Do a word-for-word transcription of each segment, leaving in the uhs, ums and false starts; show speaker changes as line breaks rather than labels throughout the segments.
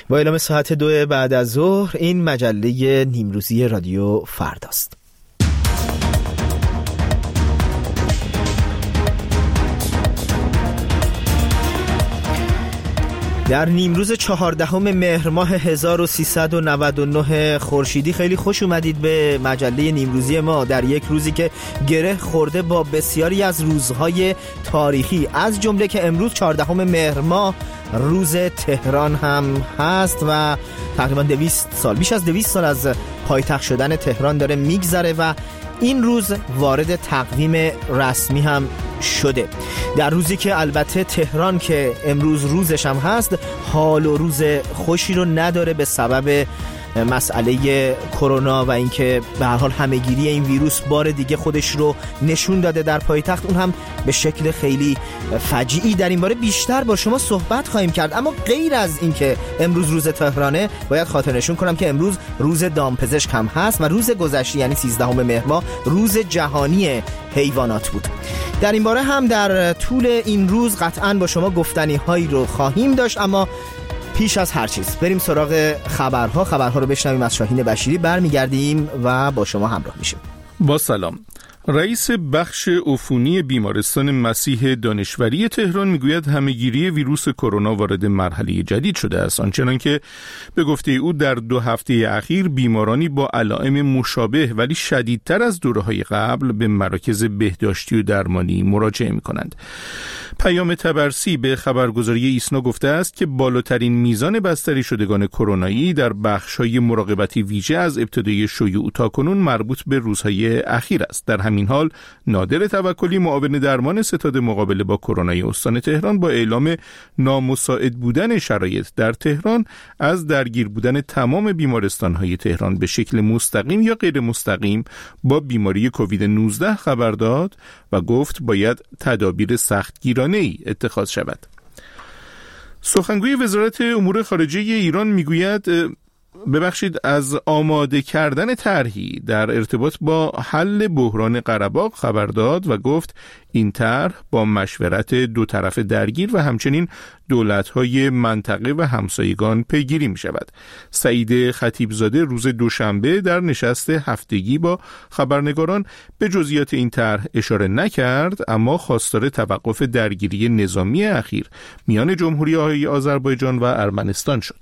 با اعلام ساعت دو بعد از ظهر این مجله نیمروزی رادیو فرداست. در نیمروز چهاردهم مهر ماه هزار و سیصد و نود و نه خورشیدی خیلی خوش اومدید به مجله نیمروزی ما در یک روزی که گره خورده با بسیاری از روزهای تاریخی، از جمله که امروز چهاردهم مهر ماه روز تهران هم هست و تقریبا دویست سال بیش از دویست سال از پایتخت شدن تهران داره میگذره و این روز وارد تقویم رسمی هم شده. در روزی که البته تهران که امروز روزش هم هست حال و روز خوشی رو نداره به سبب مسئله کرونا و اینکه به هر حال همه‌گیری این ویروس بار دیگه خودش رو نشون داده در پایتخت، اون هم به شکل خیلی فجیعی. در این باره بیشتر با شما صحبت خواهیم کرد، اما غیر از اینکه امروز روز تهرانه باید خاطر نشون کنم که امروز روز دامپزشک هم هست و روز گذشته یعنی سیزدهم مهر ماه روز جهانی حیوانات بود. در این باره هم در طول این روز قطعاً با شما گفتنی هایی رو خواهیم داشت، اما پیش از هر چیز بریم سراغ خبرها خبرها رو بشنویم از شاهین بشیری، برمیگردیم و با شما همراه میشیم.
با سلام. رئیس بخش عفونی بیمارستان مسیح دانشوری تهران میگوید همه‌گیری ویروس کرونا وارد مرحله جدید شده است، آنچنان که به گفته او در دو هفته اخیر بیمارانی با علائم مشابه ولی شدیدتر از دوره‌های قبل به مراکز بهداشتی و درمانی مراجعه می‌کنند. پیام تبرسی به خبرگزاری ایسنا گفته است که بالاترین میزان بستری شدگان کرونایی در بخش‌های مراقبتی ویژه از ابتدای شیوع تاکنون مربوط به روزهای اخیر است. در همین حال نادر توکلی معاون درمان ستاد مقابله با کرونا استان تهران با اعلام نامساعد بودن شرایط در تهران از درگیر بودن تمام بیمارستان‌های تهران به شکل مستقیم یا غیر مستقیم با بیماری کووید نوزده خبر داد و گفت باید تدابیر سختگیرانه‌ای اتخاذ شود. سخنگوی وزارت امور خارجه ایران میگوید ببخشید از آماده کردن طرحی در ارتباط با حل بحران قره‌باغ خبر داد و گفت این طرح با مشورت دو طرف درگیر و همچنین دولت‌های منطقه و همسایگان پیگیری می شود. سعید خطیبزاده روز دوشنبه در نشست هفتگی با خبرنگاران به جزئیات این طرح اشاره نکرد، اما خواستار توقف درگیری نظامی اخیر میان جمهوری‌های آذربایجان و ارمنستان شد.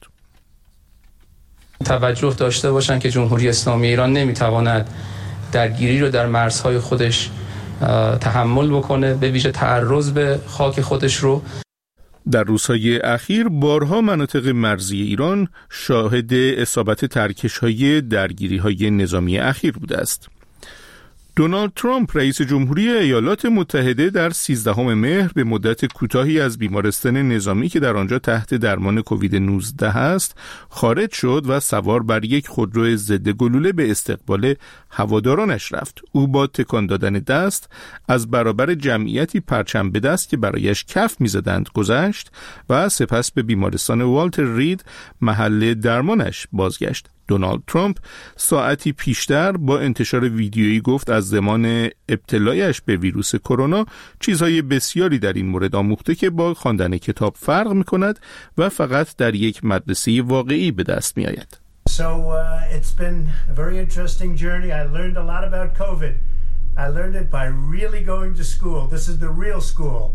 توجه داشته باشند که جمهوری اسلامی ایران نمیتواند درگیری رو در مرزهای خودش تحمل بکنه، به ویژه تعرض به خاک خودش رو.
در روزهای اخیر بارها مناطق مرزی ایران شاهد اصابت ترکش‌های درگیری‌های نظامی اخیر بوده است. دونالد ترامپ رئیس جمهوری ایالات متحده در سیزدهم مهر به مدت کوتاهی از بیمارستان نظامی که در آنجا تحت درمان کووید نوزده است خارج شد و سوار بر یک خودرو ضد گلوله به استقبال هوادارانش رفت. او با تکان دادن دست از برابر جمعیتی پرچم به دست که برایش کف می‌زدند گذشت و سپس به بیمارستان والتر رید محل درمانش بازگشت. دونالد ترامپ ساعتی پیشتر با انتشار ویدیویی گفت از زمان ابتلایش به ویروس کرونا چیزهای بسیاری در این مورد آموخته که با خواندن کتاب فرق می‌کند و فقط در یک مدرسه واقعی به دست می‌آید.
So uh, it's been a very interesting journey. I learned a lot about COVID. I learned it by really going to school. This is the real school.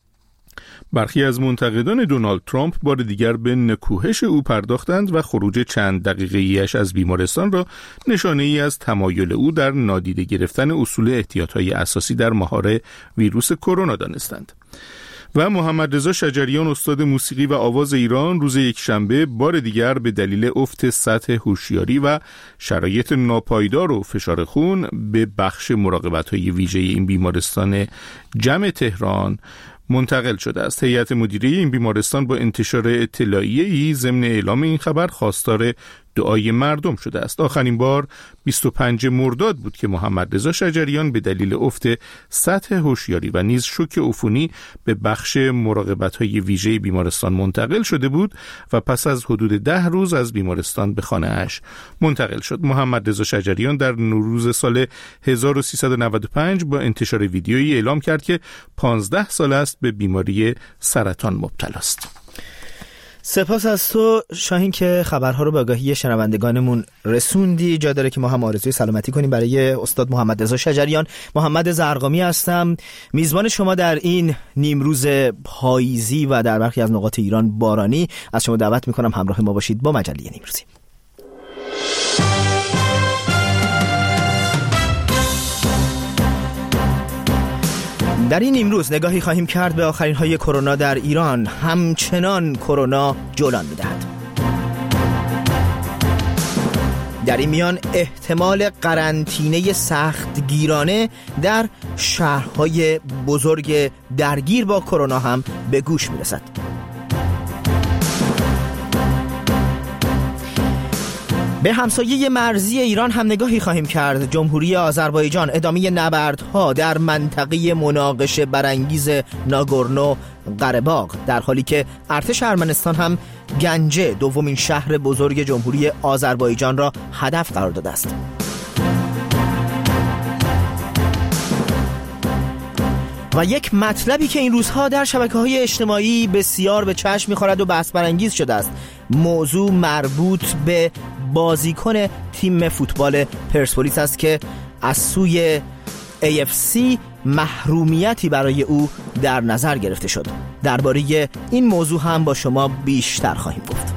برخی از منتقدان دونالد ترامپ بار دیگر به نکوهش او پرداختند و خروج چند دقیقه‌ایش از بیمارستان را نشانه‌ای از تمایل او در نادیده گرفتن اصول احتیاط‌های اساسی در مهار ویروس کرونا دانستند. و محمد رضا شجریان استاد موسیقی و آواز ایران روز یکشنبه بار دیگر به دلیل افت سطح هوشیاری و شرایط ناپایدار و فشار خون به بخش مراقبت‌های ویژه این بیمارستان جمع تهران منتقل شده است. هیئت مدیره این بیمارستان با انتشار اطلاعیه‌ای ضمن اعلام این خبر خواستار دعای مردم شده است. آخرین بار بیست و پنجم مرداد بود که محمد رضا شجریان به دلیل افت سطح هوشیاری و نیز شوک عفونی به بخش مراقبت‌های ویژه بیمارستان منتقل شده بود و پس از حدود ده روز از بیمارستان به خانه‌اش منتقل شد. محمد رضا شجریان در نوروز سال هزار و سیصد و نود و پنج با انتشار ویدیویی اعلام کرد که پانزده سال است به بیماری سرطان مبتلا است.
سپاس از تو شاهین که خبرها رو به آگاهی شنوندگانمون رسوندی. جا داره که ما هم آرزوی سلامتی کنیم برای استاد محمد رضا شجریان. محمد زرقامی هستم، میزبان شما در این نیمروز پاییزی و در برخی از نقاط ایران بارانی. از شما دعوت میکنم همراه ما باشید با مجله نیمروزی. در این امروز نگاهی خواهیم کرد به آخرین های کرونا در ایران. همچنان کرونا جولان می‌دهد. در این میان احتمال قرنطینه سختگیرانه در شهرهای بزرگ درگیر با کرونا هم به گوش میرسد. به همسایه مرزی ایران هم نگاهی خواهیم کرد. جمهوری آذربایجان ادامه نبردها در منطقه مناقشه برانگیز ناگورنو قره‌باغ، در حالی که ارتش ارمنستان هم گنجه، دومین شهر بزرگ جمهوری آذربایجان را هدف قرار داده است. و یک مطلبی که این روزها در شبکه‌های اجتماعی بسیار به چشم می‌خورد و بحث برانگیز شده است، موضوع مربوط به بازیکن تیم فوتبال پرسپولیس است که از سوی ای اف سی محرومیتی برای او در نظر گرفته شد. درباره این موضوع هم با شما بیشتر خواهیم گفت.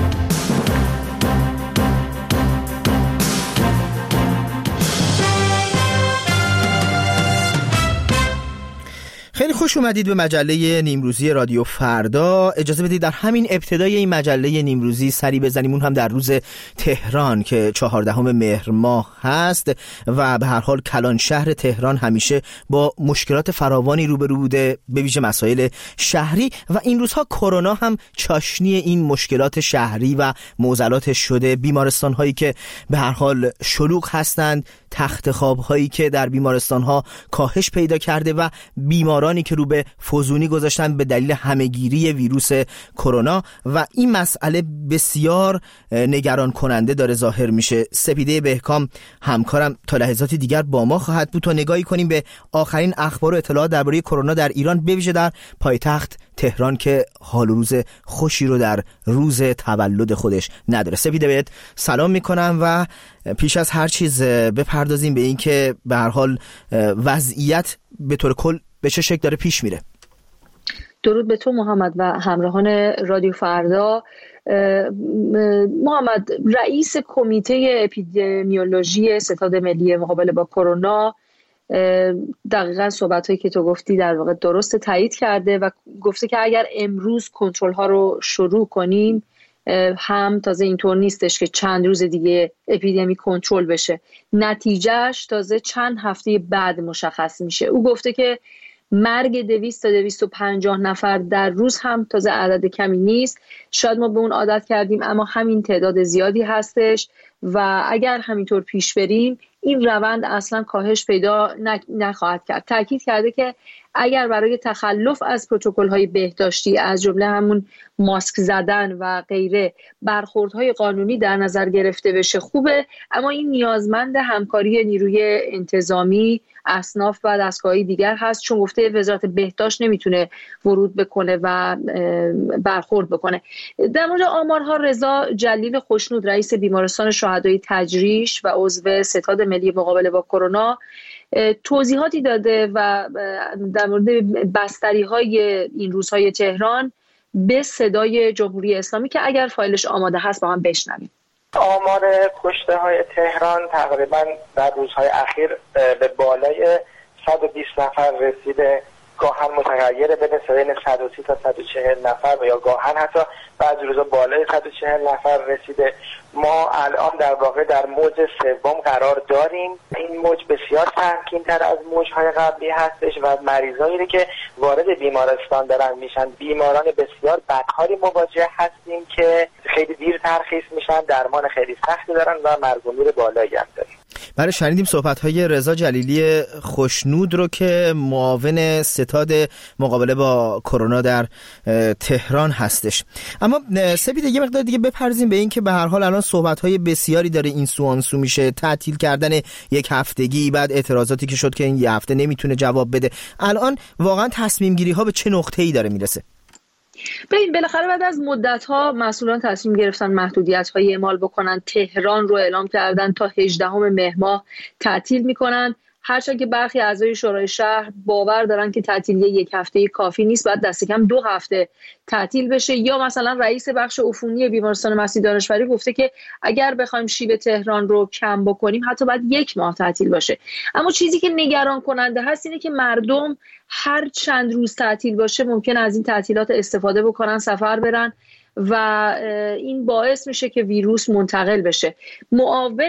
خیلی خوش اومدید به مجله نیمروزی رادیو فردا. اجازه بدید در همین ابتدای این مجله نیمروزی سری بزنیم اون هم در روز تهران که چهاردهم مهر ماه هست و به هر حال کلان شهر تهران همیشه با مشکلات فراوانی روبرو بوده، به ویژه مسائل شهری، و این روزها کرونا هم چاشنی این مشکلات شهری و معضلاتش شده. بیمارستان هایی که به هر حال شلوغ هستند، تخت خواب هایی که در بیمارستان ها کاهش پیدا کرده و بیمارانی که رو به فزونی گذاشتن به دلیل همهگیری ویروس کرونا، و این مسئله بسیار نگران کننده داره ظاهر میشه. سپیده بهکام همکارم تا لحظاتی دیگر با ما خواهد بود تا نگاهی کنیم به آخرین اخبار و اطلاعات درباره کرونا در ایران، به ویژه در پایتخت تهران که حال و روز خوشی رو در روز تولد خودش نداره. سپیده بهت سلام میکنم و پیش از هر چیز بپردازیم به این که به هر حال وضعیت به طور کل به چه شکل داره پیش میره.
درود به تو محمد و همراهان رادیو فردا. محمد، رئیس کمیته اپیدمیولوژی ستاد ملی مقابله با کرونا دقیقاً صحبت‌هایی که تو گفتی در واقع درست تایید کرده و گفته که اگر امروز کنترل ها رو شروع کنیم، هم تازه اینطور نیستش که چند روز دیگه اپیدمی کنترل بشه، نتیجهش تازه چند هفته بعد مشخص میشه. او گفته که مرگ دویست تا دویست و پنجاه نفر در روز هم تازه عدد کمی نیست. شاید ما به اون عادت کردیم، اما همین تعداد زیادی هستش و اگر همینطور پیش بریم این روند اصلا کاهش پیدا نخواهد کرد. تاکید کرده که اگر برای تخلف از پروتکل‌های بهداشتی از جمله همون ماسک زدن و غیره برخوردهای قانونی در نظر گرفته بشه خوبه، اما این نیازمند همکاری نیروی انتظامی، اصناف و دستگاه‌های دیگر هست، چون گفته وزارت بهداشت نمیتونه ورود بکنه و برخورد بکنه. در مورد آمارها، رضا جلیل خوشنود رئیس بیمارستان شهدای تجریش و عضو ستاد ملی مقابله با کرونا توضیحاتی داده و در مورد بستری‌های این روزهای تهران به صدای جمهوری اسلامی که اگر فایلش آماده هست با هم بشنویم.
آمار کشته های تهران تقریبا در روزهای اخیر به بالای صد و بیست نفر رسیده، گاهن متغیره بین بین صد و سی تا صد و چهل نفر و یا گاهن حتی بعضی روزا بالای صد و چهل نفر رسیده. ما الان در واقع در موج سوم قرار داریم. این موج بسیار سنگین‌تر از موج‌های قبلی هستش و مریضایی که وارد بیمارستان دارن میشن بیماران بسیار بدحالی مواجه هستیم که خیلی دیر ترخیص میشن، درمان خیلی سختی دارن و مرگ و میر بالایی هم داریم.
برای شنیدیم صحبت‌های رضا جلیلی خوشنود رو که معاون ستاد مقابله با کرونا در تهران هستش. اما سپیده یه مقدار دیگه بپرزیم به این که به هر حال الان صحبت‌های بسیاری داره این سو آن سو میشه، تعطیل کردن یک هفتگی، بعد اعتراضاتی که شد که این یه هفته نمیتونه جواب بده. الان واقعا تصمیم گیری ها به چه نقطه‌ای داره میرسه؟
ببین بالاخره بعد از مدت‌ها مسئولان تصمیم گرفتن محدودیت‌های اعمال بکنن. تهران رو اعلام کردن تا هجدهم مهر ماه تعطیل می‌کنن، هرچند که برخی اعضای شورای شهر باور دارن که تعطیلی یک هفته کافی نیست، باید دست کم دو هفته تعطیل بشه. یا مثلا رئیس بخش عفونی بیمارستان مسیح دانشوری گفته که اگر بخوایم شیب تهران رو کم بکنیم حتی باید یک ماه تعطیل باشه. اما چیزی که نگران کننده هست اینه که مردم هر چند روز تعطیل باشه ممکن از این تعطیلات استفاده بکنن، سفر برن و این باعث میشه که ویروس منتقل بشه. معاون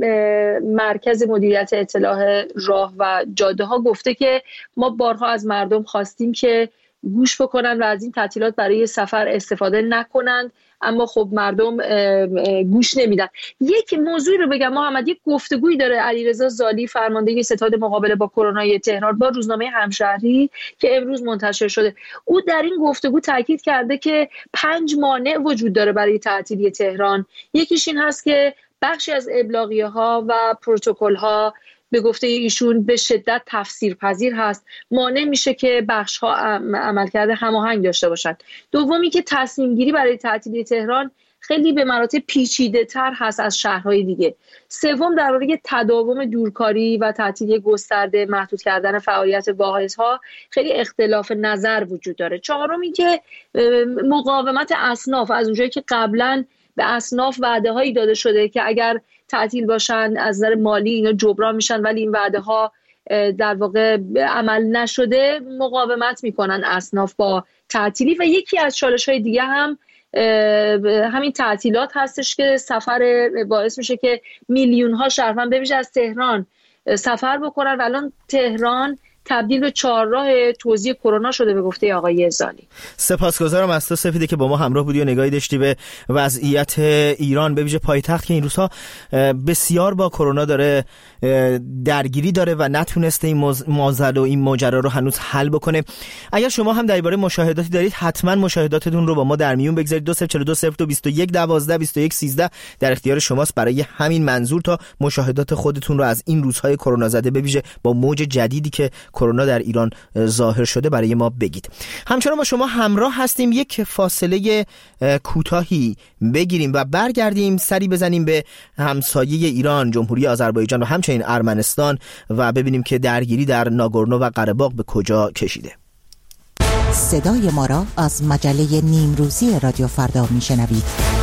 مرکز مدیریت اطلاع راه و جاده ها گفته که ما بارها از مردم خواستیم که گوش بکنن و از این تعطیلات برای سفر استفاده نکنند، اما خب مردم گوش نمیدن. یک موضوعی رو بگم محمد، یک گفتگویی داره علیرضا زالی فرمانده ستاد مقابله با کرونا تهران با روزنامه همشهری که امروز منتشر شده. او در این گفتگو تاکید کرده که پنج مانع وجود داره برای تعطیلی تهران. یکیش این هست که بخشی از ابلاغیه‌ها و پروتکل‌ها به گفته ایشون به شدت تفسیرپذیر هست، مانع میشه که بخش‌ها عملکرد هماهنگ داشته باشند. دومی که تصمیم گیری برای تعطیلی تهران خیلی به مراتب پیچیده تر هست از شهرهای دیگه. سوم درباره تداوم دورکاری و تعطیلی گسترده، محدود کردن فعالیت واحدها خیلی اختلاف نظر وجود داره. چهارم این که مقاومت اصناف، از اونجایی که قبلا به اصناف وعده هایی داده شده که اگر تعطیل باشن از نظر مالی اینا جبران میشن، ولی این وعده ها در واقع عمل نشده، مقاومت میکنن اصناف با تعطیلی. و یکی از چالش های دیگه هم همین تعطیلات هستش که سفر باعث میشه که میلیون ها شهروند به ویژه از تهران سفر بکنن و الان تهران تبدیل به چهارراه توزیع کرونا شده به گفته آقای زالی.
سپاسگزارم از تو سفیده که با ما همراه بودی و نگاهی داشتی به وضعیت ایران، به ویژه پایتخت که این روزها بسیار با کرونا داره درگیری داره و نتونسته این معضل و این ماجرا رو هنوز حل بکنه. اگر شما هم درباره مشاهداتی دارید حتما مشاهداتتون رو با ما در میون بگذارید. دو صفر چهار دو صفر دو بیست و یک دوازده بیست و یک سیزده در اختیار شماست برای همین منظور تا مشاهدات خودتون رو از این روزهای کرونا زده به ویژه با موج جدیدی که کرونا در ایران ظاهر شده برای ما بگید. همچنان با شما همراه هستیم. یک فاصله کوتاهی بگیریم و برگردیم سری بزنیم به همسایه ایران، جمهوری آذربایجان و همچنین ارمنستان و ببینیم که درگیری در ناگورنو و قره باغ به کجا کشیده.
صدای ما را از مجله نیمروزی رادیو فردا میشنوید.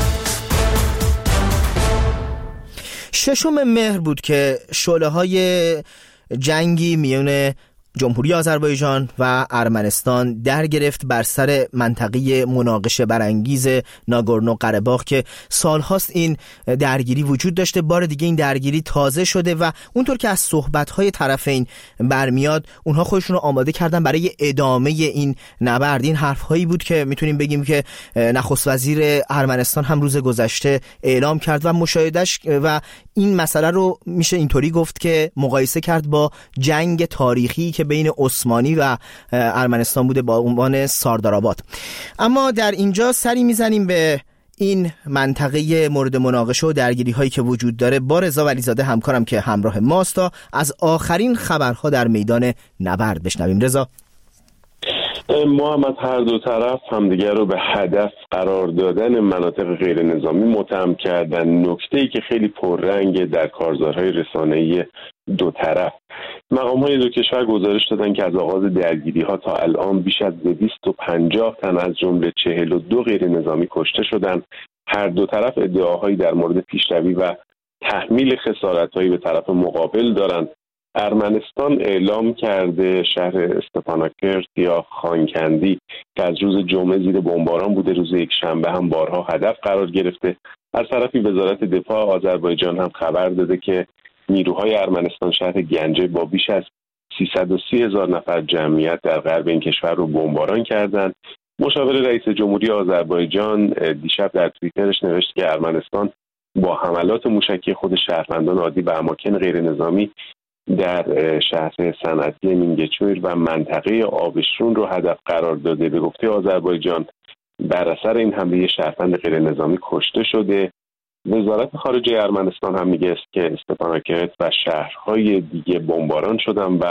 ششم مهر بود که شعله‌های جنگی میان جمهوری آذربایجان و ارمنستان در گرفت بر سر منطقه مناقشه برانگیز ناگورنو قره باغ که سالهاست این درگیری وجود داشته. بار دیگه این درگیری تازه شده و اونطور که از صحبت‌های طرفین برمیاد اونها خودشون رو آماده کردن برای ادامه این نبرد. این حرف‌هایی بود که میتونیم بگیم که نخست وزیر ارمنستان هم روز گذشته اعلام کرد و مشاهدش و این مسئله رو میشه اینطوری گفت که مقایسه کرد با جنگ تاریخی که بین عثمانی و ارمنستان بوده با عنوان ساردارآباد. اما در اینجا سری میزنیم به این منطقه مورد مناقشه و درگیری هایی که وجود داره با رضا ولیزاده همکارم که همراه ماست تا از آخرین خبرها در میدان نبرد بشنویم. رضا،
ما هم از هر دو طرف همدیگر رو به هدف قرار دادن مناطق غیر نظامی متهم کردن. نکته‌ای که خیلی پررنگ در کارزارهای رسانه‌ای دو طرف، مقام‌های دو کشور گزارش دادن که از آغاز درگیری‌ها تا الان بیش از دویست و پنجاه تن از جمله چهل و دو غیر نظامی کشته شدند. هر دو طرف ادعاهایی در مورد پیشروی و تحمیل خسارت‌هایی به طرف مقابل دارند. ارمنستان اعلام کرده شهر استپاناکرت یا خانکندی که از روز جمعه زیر بمباران بوده، روز یک شنبه هم بارها هدف قرار گرفته. از طرفی وزارت دفاع آذربایجان هم خبر داده که نیروهای ارمنستان شهر گنجه با بیش از سیصد و سی هزار نفر جمعیت در غرب این کشور رو بمباران کردند. مشاور رئیس جمهوری آذربایجان دیشب در توییترش نوشت که ارمنستان با حملات موشکی خود شهروندان عادی به اماکن غیر نظامی در شهر صنعتی مینگچویر و منطقه آبشرون رو هدف قرار داده. به گفته آذربایجان بر اثر این حمله شهروند غیر نظامی کشته شده. وزارت خارجه ارمنستان هم میگه است که استپاناکرت و شهرهای دیگه بمباران شدن و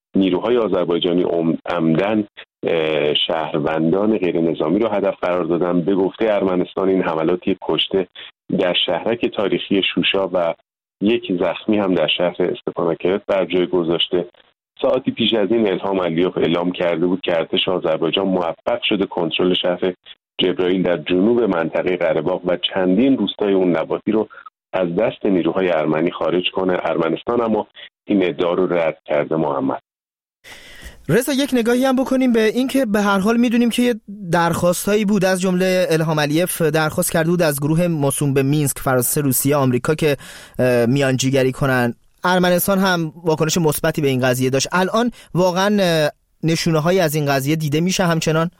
نیروهای آذربایجانی عمدن شهروندان غیر نظامی رو هدف قرار دادن. به گفته ارمنستان این حملاتی کشته در شهرک تاریخی شوشا و یک زخمی هم در شهر استپاناکرت بر جای گذاشته. ساعتی پیش از این الهام علیوف اعلام کرده بود که ارتش آذربایجان موفق شده کنترل شهر جبرائیل در جنوب منطقه قره‌باغ و چندین روستای اون نواحی رو از دست نیروهای ارمنی خارج کنه. ارمنستان اما این ادعا رو رد کرده. محمد
رضا، یک نگاهی هم بکنیم به این که به هر حال میدونیم که درخواستایی بود، از جمله الهام علیف درخواست کرده بود از گروه موسوم به مینسک، فرانسه، روسیه، آمریکا که میانجیگری کنن. ارمنستان هم واکنش مثبتی به این قضیه داشت. الان واقعا نشونه‌هایی از این قضیه دیده میشه همچنان؟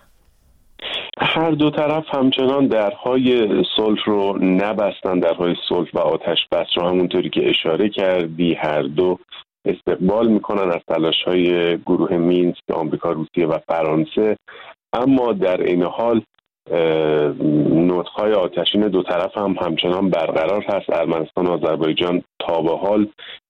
هر دو طرف همچنان درهای صلح رو نبستن، درهای صلح و آتش بس رو همونطوری که اشاره کردی هر دو استقبال میکنن از تلاش‌های گروه مینسک، آمریکا، روسیه و فرانسه. اما در این حال نطق‌های آتشین دو طرف هم همچنان برقرار هست. ارمنستان و آذربایجان تا به حال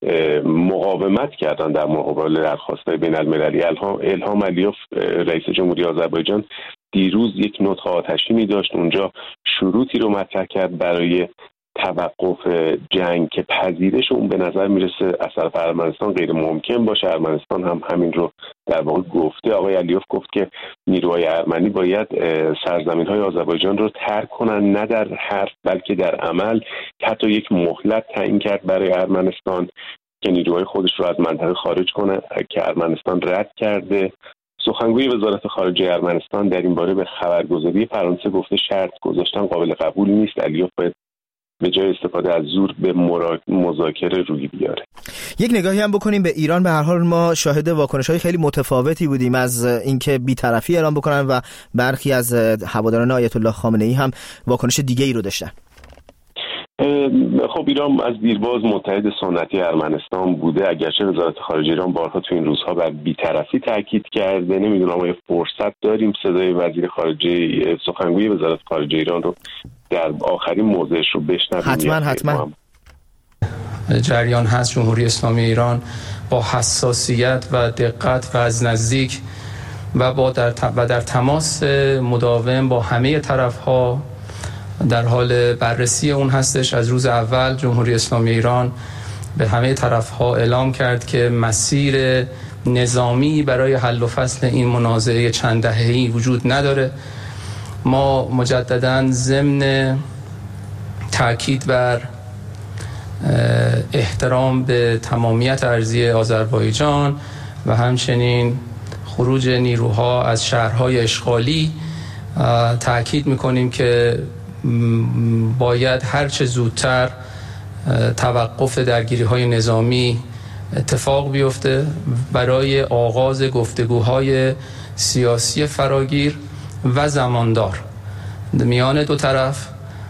مقاومت کردن در مقابل درخواست‌های بین‌المللی. الهام علیوف رئیس جمهوری آذربایجان دیروز یک نطق آتشینی داشت، اونجا شروطی رو مطرح کرد برای توقف جنگ که پذیرش اون به نظر میرسه از طرف ارمنستان غیر ممکن باشه. ارمنستان هم همین رو در واقع گفته. آقای علیوف گفت که نیروهای ارمنی باید سرزمین‌های آذربایجان رو ترک کنن، نه در حرف بلکه در عمل. حتی یک مهلت تعیین کرد برای ارمنستان که نیروهای خودش رو از منطقه خارج کنه که ارمنستان رد کرده. سخنگوی وزارت خارجه ارمنستان در این باره به خبرگزاری فرانسه گفته شرط گذاشتن قابل قبول نیست. علیوف باید به جای استفاده از زور به مذاکره روی بیاره.
یک نگاهی هم بکنیم به ایران. به هر حال ما شاهد واکنش‌های خیلی متفاوتی بودیم، از اینکه بی‌طرفی اعلام بکنن و برخی از هواداران آیت الله خامنه‌ای هم واکنش دیگه‌ای رو داشتن.
خب ایران از دیرباز متحد سنتی ارمنستان بوده، اگرچه وزارت خارجه ایران بارها تو این روزها بر بی‌طرفی تاکید کرده. نمیدونم آیا فرصت داریم صدای وزیر خارجه سخنگوی وزارت خارجه ایران رو در آخرین موضعش رو بشنویم؟
حتما حتما.
جریان هست جمهوری اسلامی ایران با حساسیت و دقت و از نزدیک و با در و در تماس مداوم با همه طرف‌ها در حال بررسی اون هستش. از روز اول جمهوری اسلامی ایران به همه طرف‌ها اعلام کرد که مسیر نظامی برای حل و فصل این منازعه چند دهه‌ای وجود نداره. ما مجدداً ضمن تاکید بر احترام به تمامیت ارضی آذربایجان و همچنین خروج نیروها از شهرهای اشغالی تاکید می‌کنیم که باید هر چه زودتر توقف درگیری‌های نظامی اتفاق بیفته برای آغاز گفتگوهای سیاسی فراگیر و زماندار میان دو طرف.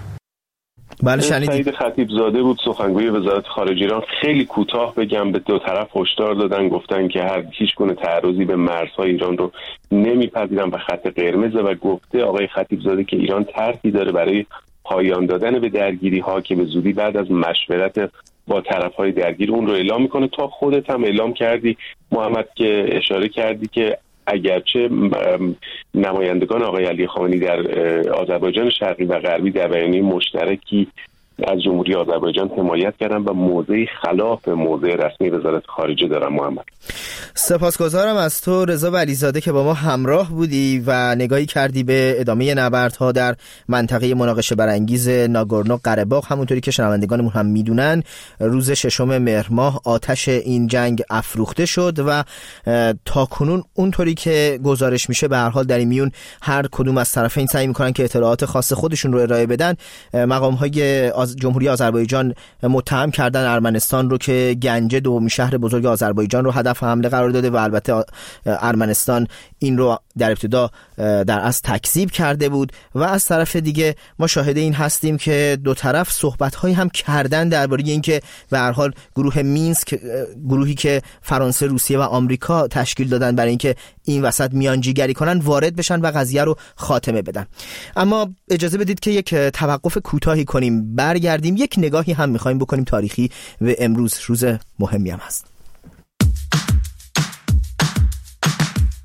بله شنیدید.
سعید خطیبزاده بود سخنگوی وزارت خارجه ایران. خیلی کوتاه بگم، به دو طرف هشدار دادن، گفتن که هر هیچ گونه تعرضی به مرزهای ایران رو نمیپذیرن و خط قرمزه و گفته آقای خطیبزاده که ایران طرحی داره برای پایان دادن به درگیری ها که به زودی بعد از مشورت با طرفهای درگیر اون رو اعلام میکنه. تا خودت هم اعلام کردی محمد که اشاره کردی که اگرچه نمایندگان آقای علی خامنه‌ای در آذربایجان شرقی و غربی در بیانیه مشترکی از جمهوری آذربایجان حمایت کردن و موضعی خلاف موضع رسمی وزارت خارجه دارن. محمد
سپاسگزارم از تو رضا ولیزاده که با ما همراه بودی و نگاهی کردی به ادامه نبردها در منطقه مناقشه برانگیز ناگورنو قره‌باغ. همونطوری که شنوندگانمون هم میدونن روز ششم مهر ماه آتش این جنگ افروخته شد و تاکنون اونطوری که گزارش میشه به هر حال در این میون هر کدوم از طرفین سعی میکنن که اطلاعات خاص خودشون رو ارائه بدن. مقام‌های جمهوری آذربایجان متهم کردن ارمنستان رو که گنجه دومین شهر بزرگ آذربایجان رو هدف حمله قرار داده و البته ارمنستان این رو در ابتدا در اصل تکذیب کرده بود و از طرف دیگه ما شاهد این هستیم که دو طرف صحبت‌هایی هم کردن درباره اینکه به هر حال گروه مینسک، گروهی که فرانسه، روسیه و آمریکا تشکیل دادن برای اینکه این وسط میانجیگری کنن، وارد بشن و قضیه رو خاتمه بدن. اما اجازه بدید که یک توقف کوتاهی کنیم، برگردیم یک نگاهی هم می‌خوایم بکنیم تاریخی و امروز روز مهمی هم هست.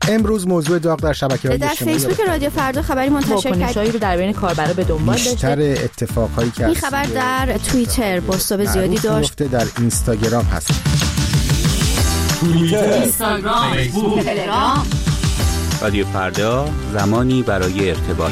امروز موضوع داغ در شبکه‌های اجتماعی
در فیسبوک رادیو فردا خبری منتشر کردیم رو در بین کاربرا به دنبال داشته.
بیشتر اتفاقایی که
این خبر در توییتر بازتاب زیادی داشت.
در اینستاگرام هست.
توییتر، اینستاگرام، فیسبوک، تلگرام. رادیو فردا، زمانی برای ارتباط.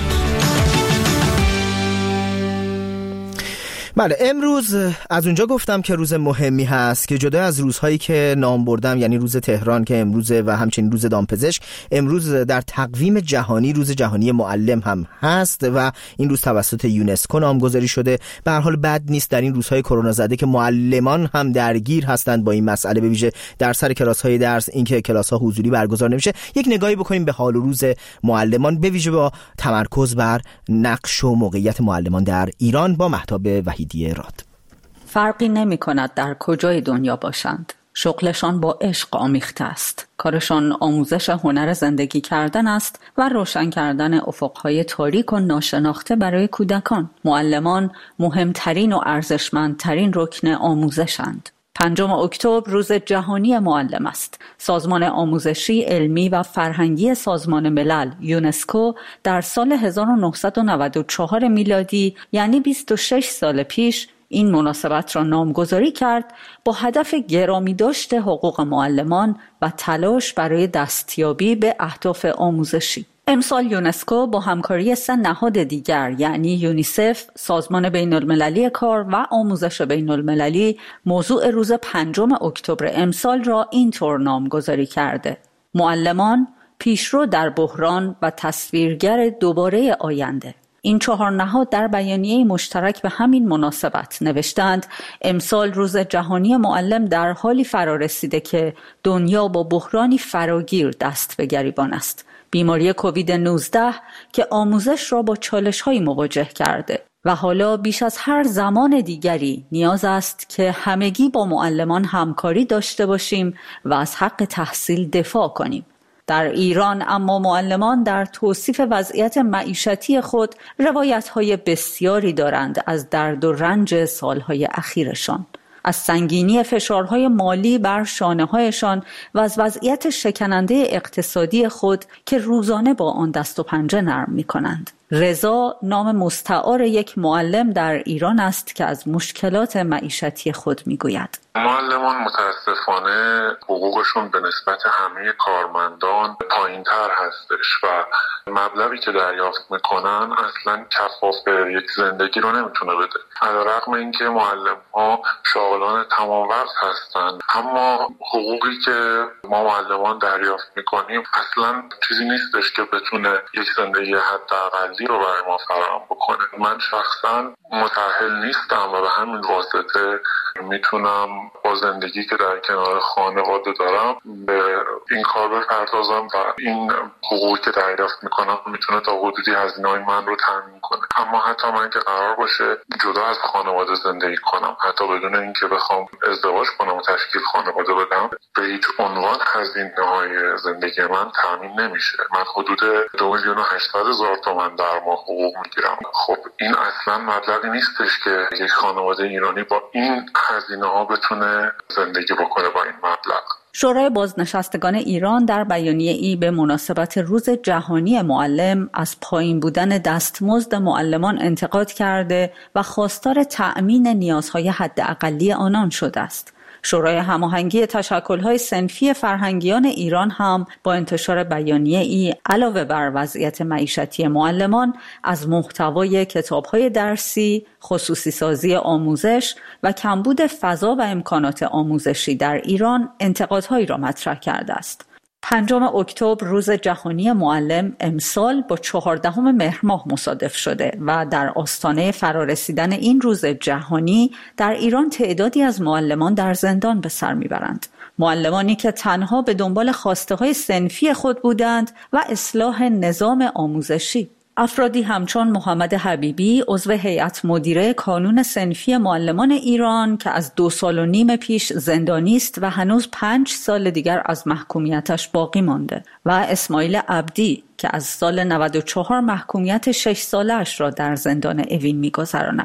بله، امروز از اونجا گفتم که روز مهمی هست که جدا از روزهایی که نام بردم، یعنی روز تهران که امروزه و همچنین روز دامپزشک، امروز در تقویم جهانی روز جهانی معلم هم هست و این روز توسط یونسکو نامگذاری شده. به هر حال بد نیست در این روزهای کرونا زده که معلمان هم درگیر هستند با این مسئله، به ویژه در سر کلاس‌های درس، اینکه کلاس‌ها حضوری برگزار نمیشه. یک نگاهی بکنیم به حال و روز معلمان، به ویژه با تمرکز بر نقش و موقعیت معلمان در ایران با مهتاب وحیدی راد.
فرقی نمی کند در کجای دنیا باشند. شغلشان با عشق آمیخته است. کارشان آموزش هنر زندگی کردن است و روشن کردن افقهای تاریک و ناشناخته برای کودکان. معلمان مهمترین و ارزشمندترین رکن آموزشند. پنجم اکتبر روز جهانی معلم است. سازمان آموزشی، علمی و فرهنگی سازمان ملل یونسکو در سال هزار و نهصد و نود و چهار میلادی، یعنی بیست و شش سال پیش، این مناسبت را نامگذاری کرد با هدف گرامی داشت حقوق معلمان و تلاش برای دستیابی به اهداف آموزشی. امسال یونسکو با همکاری سه نهاد دیگر، یعنی یونیسف، سازمان بین المللی کار و آموزش بین المللی، موضوع روز پنجم اکتبر امسال را اینطور نامگذاری کرده: معلمان، پیشرو در بحران و تصویرگر دوباره آینده. این چهار نهاد در بیانیه مشترک به همین مناسبت نوشتند امسال روز جهانی معلم در حالی فرا رسیده که دنیا با بحرانی فراگیر دست به گریبان است. بیماری کووید نوزده که آموزش را با چالش‌هایی مواجه کرده و حالا بیش از هر زمان دیگری نیاز است که همگی با معلمان همکاری داشته باشیم و از حق تحصیل دفاع کنیم. در ایران اما معلمان در توصیف وضعیت معیشتی خود روایت‌های بسیاری دارند از درد و رنج سالهای اخیرشان، از سنگینی فشارهای مالی بر شانه‌هایشان و از وضعیت شکننده اقتصادی خود که روزانه با آن دست و پنجه نرم می‌کنند. رضا نام مستعار یک معلم در ایران است که از مشکلات معیشتی خود می‌گوید.
معلمان متاسفانه حقوقشون به نسبت همه کارمندان پایین‌تر هستش و مبلغی که دریافت میکنن اصلا کفاف یک زندگی رو نمیتونه بده. علیرغم اینکه معلم‌ها شاغلان تمام وقت هستن، اما حقوقی که ما معلمان دریافت میکنیم اصلا چیزی نیستش که بتونه یک زندگی حداقلی رو برای ما فراهم بکنه. من شخصا متأهل نیستم و به همین واسطه میتونم با زندگی که در کنار خانواده دارم به این کار بپردازم و این حقوقی که دریافت میکنم میتونه تا حدودی هزینه‌های من رو تامین کنه. اما حتی من که قرار باشه جدا از خانواده زندگی کنم، حتی بدون اینکه بخوام ازدواج کنم و تشکیل خانواده بدم، به هیچ عنوان هزینه‌های زندگی من تامین نمیشه. من حدود دو میلیون و هشتصد هزار تومان در ماه حقوق میگیرم. خب این اصلا مبلغی نیستش که یک خانواده ایرانی با این هزینه‌ها بتونه زندگی بکنه با این مبلغ.
شورای بازنشستگان ایران در بیانیه‌ای به مناسبت روز جهانی معلم از پایین بودن دستمزد معلمان انتقاد کرده و خواستار تأمین نیازهای حداقلی آنان شده است. شورای هماهنگی تشکل‌های صنفی فرهنگیان ایران هم با انتشار بیانیه‌ای علاوه بر وضعیت معیشتی معلمان از محتوای کتاب‌های درسی، خصوصی سازی آموزش و کمبود فضا و امکانات آموزشی در ایران انتقادهایی را مطرح کرده است. پنجم اکتبر روز جهانی معلم امسال با چهاردهم مهر ماه مصادف شده و در آستانه فرارسیدن این روز جهانی در ایران تعدادی از معلمان در زندان به سر میبرند. معلمانی که تنها به دنبال خواسته‌های صنفی خود بودند و اصلاح نظام آموزشی. افرادی همچون محمد حبیبی، عضو هیئت مدیره کانون صنفی معلمان ایران که از دو سال و نیم پیش زندانی است و هنوز پنج سال دیگر از محکومیتش باقی مانده، و اسماعیل عبدی که از سال نود و چهار محکومیت شش سالش را در زندان اوین می‌گذراند.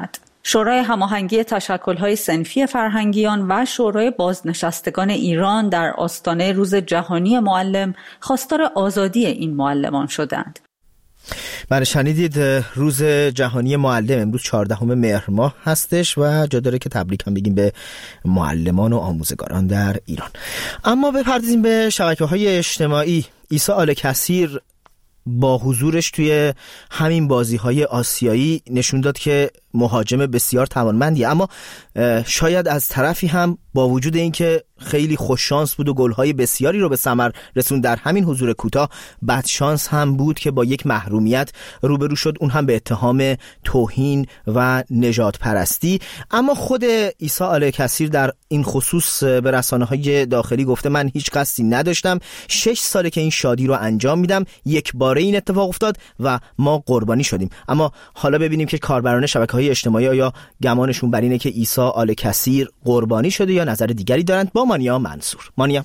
شورای هماهنگی تشکل‌های صنفی فرهنگیان و شورای بازنشستگان ایران در آستانه روز جهانی معلم خواستار آزادی این معلمان شدند.
بله شنیدید، روز جهانی معلم امروز چهاردهم مهر ماه هستش و جا داره که تبریک هم بگیم به معلمان و آموزگاران در ایران. اما بپردازیم به شبکه‌های اجتماعی. عیسی آل کثیر با حضورش توی همین بازی‌های آسیایی نشون داد که مهاجم بسیار توانمندی، اما شاید از طرفی هم با وجود اینکه خیلی خوش شانس بود و گل‌های بسیاری رو به ثمر رسوند در همین حضور کوتاه، بد شانس هم بود که با یک محرومیت روبرو شد، اون هم به اتهام توهین و نژاد پرستی. اما خود عیسی آل کثیر در این خصوص به رسانه‌های داخلی گفته من هیچ قصدی نداشتم، شش ساله که این شادی رو انجام میدم، یک باره این اتفاق افتاد و ما قربانی شدیم. اما حالا ببینیم که کاربران شبکه‌های اجتماعی آیا گمانشون بر اینه که عیسی آل کثیر قربانی شده یا نظر دیگری دارند. با مانیا منصور. مانیا.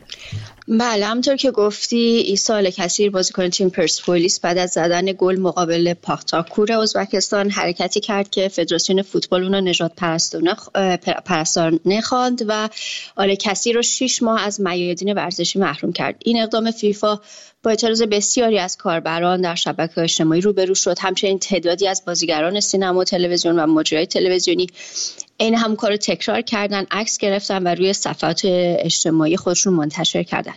بله، همونطور که گفتی عیسی آل کثیر بازیکن تیم پرسپولیس بعد از زدن گل مقابل پاختاکور ازبکستان حرکتی کرد که فدراسیون فوتبال اون رو نژاد پرستانه پرستانه خواند و آل کثیر رو شش ماه از میادین ورزشی محروم کرد. این اقدام فیفا با اعتراض بسیاری از کاربران در شبکه‌های اجتماعی روبرو شد. همچنین تعدادی از بازیگران سینما و تلویزیون و مجریای تلویزیونی این هم کارو تکرار کردن، عکس گرفتن و روی صفحات اجتماعی خودشون منتشر کردن.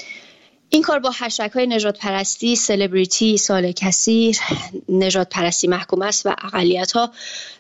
این کار با هشتگ‌های نژاد پرستی، سلبریتی، عیسی آل کثیر، نژاد پرستی محکوم است و اقلیت‌ها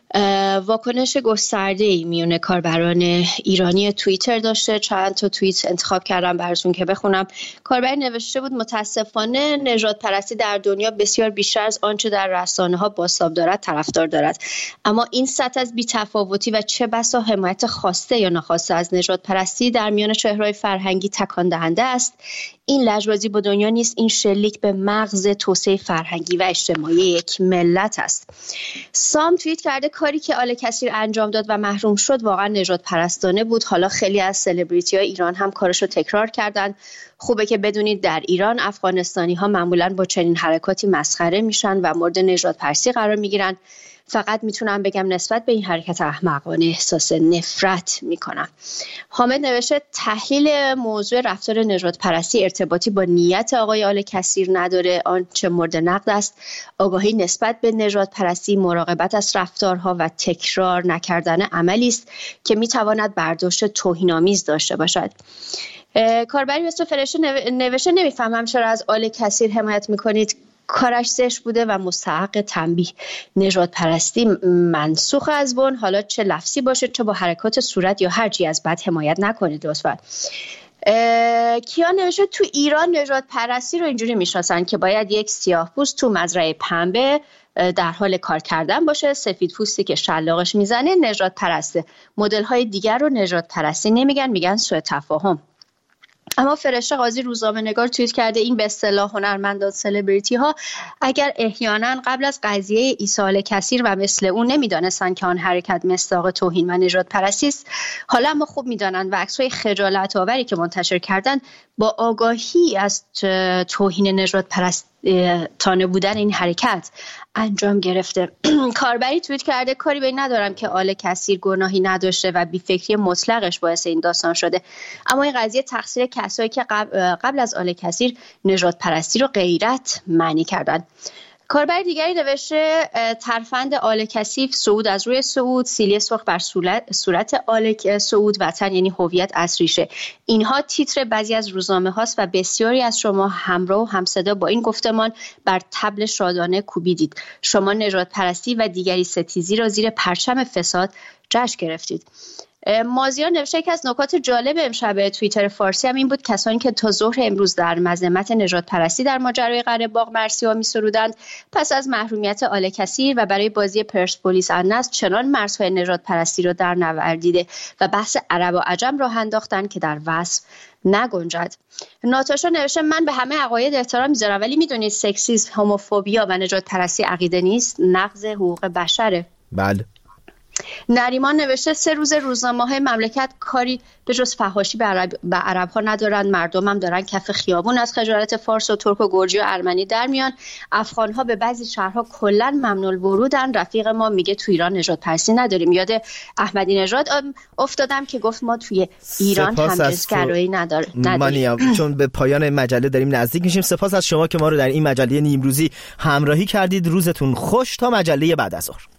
واکنش گسترده‌ای میون کاربران ایرانی توییتر داشته. چند تا توییت انتخاب کردم براتون که بخونم. کاربر نوشته بود متاسفانه نژاد پرستی در دنیا بسیار بیشتر از آنچه در رسانه‌ها بازتاب دارد طرفدار دارد، اما این سطح از بی‌تفاوتی و چه بسا حمایت خواسته یا ناخواسته از نژاد پرستی در میان چهره‌های فرهنگی تکان دهنده است. این لجبازی با دنیا نیست، این شلیک به مغز توسعه فرهنگی و اجتماعی یک ملت است. سام توییت کرده کاری که آل کثیر انجام داد و محروم شد واقعا نژاد پرستانه بود. حالا خیلی از سلبریتی های ایران هم کارشو تکرار کردن. خوبه که بدونید در ایران افغانستانی ها معمولا با چنین حرکاتی مسخره میشن و مورد نژاد پرستی قرار میگیرن. فقط میتونم بگم نسبت به این حرکت احمقانه احساس نفرت میکنم. حامد نوشته تحلیل موضوع رفتار نژاد پرستی ارتباطی با نیت آقای آل کثیر نداره، آنچه مورد نقد است آگاهی نسبت به نژاد پرستی، مراقبت از رفتارها و تکرار نکردن عملی است که میتواند برداشت توهین‌آمیز داشته باشد. کاربری مثل فرشته نوشته نمیفهمم چرا از آل کثیر حمایت میکنید، کارش زشت بوده و مستحق تنبیه. نژاد پرستی منسوخ از بن، حالا چه لفظی باشه چه با حرکات صورت یا هر چی از بد حمایت نکنید لطفا. کیان نوشته تو ایران نژاد پرستی رو اینجوری میشناسن که باید یک سیاه‌پوست تو مزرعه پنبه در حال کار کردن باشه، سفید پوستی که شلاقش میزنه نژاد پرسته. مدل های دیگر رو نژاد پرستی نمیگن، میگن سوء تفاهم. اما فرشته قاضی روزنامه‌نگار توییت کرده این به اصطلاح هنرمندان سلبریتی ها اگر احیانا قبل از قضیه عیسی آل کثیر و مثل اون نمیدانستن که آن حرکت مصداق توهین و نژاد پرستی است، حالا اما خوب میدانند و عکس‌های خجالت آوری که منتشر کردن با آگاهی از توهین نژاد پرستانه بودن این حرکت انجام گرفته. کاربری توییت کرده کاری به این ندارم که آل کثیر گناهی نداشته و بی‌فکری مطلقش باعث این داستان شده، اما این قضیه تقصیر کسایی که قبل, قبل از آل کثیر نژاد پرستی رو غیرت معنی کردن. کاربر دیگری نوشته ترفند آل کثیف، صعود از روی صعود، سیلی سرخ بر صورت آل صعود، وطن یعنی هویت اصریشه. اینها تیتر بعضی از روزنامه هاست و بسیاری از شما همراه و همصدا با این گفتمان بر طبل شادانه کوبیدید. شما نژاد پرستی و دیگری ستیزی را زیر پرچم فساد جشن گرفتید. مازیار نوشته که از نکات جالب امشب توییتر فارسی هم این بود کسانی که تا ظهر امروز در مذمت نژاد پرستی در ماجرای قره باغ مرسیا می‌سرودند پس از محرومیت آل کثیر و برای بازی پرسپولیس النصر چنان مرزهای نژاد پرستی را در نوردیده و بحث عرب و عجم را انداختند که در وصف نگنجد. ناتاشا نوشته من به همه عقاید احترام میذارم ولی میدونید سکسیسم، هوموفوبیا و نژاد پرستی عقیده نیست، نقض حقوق بشره.
بله.
نریمان نوشته سه روز روزنامه‌های مملکت کاری به جز فحاشی به عرب به عرب‌ها ندارن، مردم هم دارن کف خیابون از خجالت فارس و ترک و گرجی و ارمنی در میان. افغان‌ها به بعضی شهرها کلاً ممنوع الورودن. رفیق ما میگه تو ایران نژاد پرستی نداریم. یاد احمدی نژاد افتادم که گفت ما توی ایران همجنسگرایی نداره نداریم.
چون به پایان مجله داریم نزدیک میشیم. سپاس از شما که ما رو در این مجله نیمروزی همراهی کردید. روزتون خوش تا مجله بعد از ظهر.